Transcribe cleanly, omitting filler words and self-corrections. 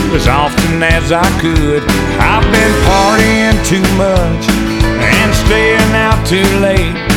as often as I could. I've been partying too much and staying out too late.